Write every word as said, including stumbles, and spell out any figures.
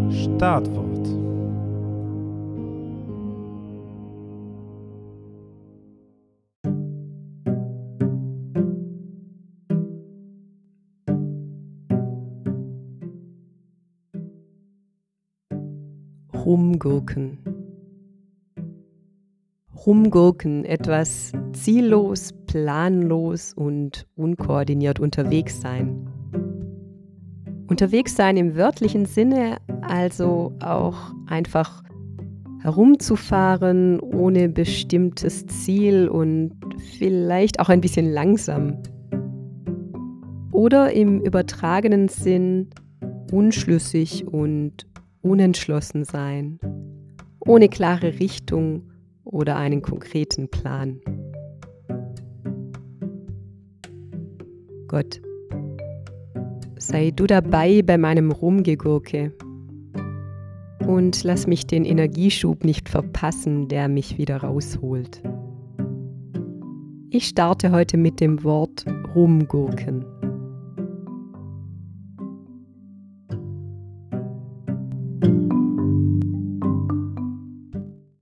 Startwort. Rumgurken. Rumgurken, etwas ziellos, planlos und unkoordiniert unterwegs sein. Unterwegs sein im wörtlichen Sinne, also auch einfach herumzufahren ohne bestimmtes Ziel und vielleicht auch ein bisschen langsam. Oder im übertragenen Sinn unschlüssig und unentschlossen sein, ohne klare Richtung oder einen konkreten Plan. Gott, sei du dabei bei meinem Rumgegurke und lass mich den Energieschub nicht verpassen, der mich wieder rausholt. Ich starte heute mit dem Wort Rumgurken.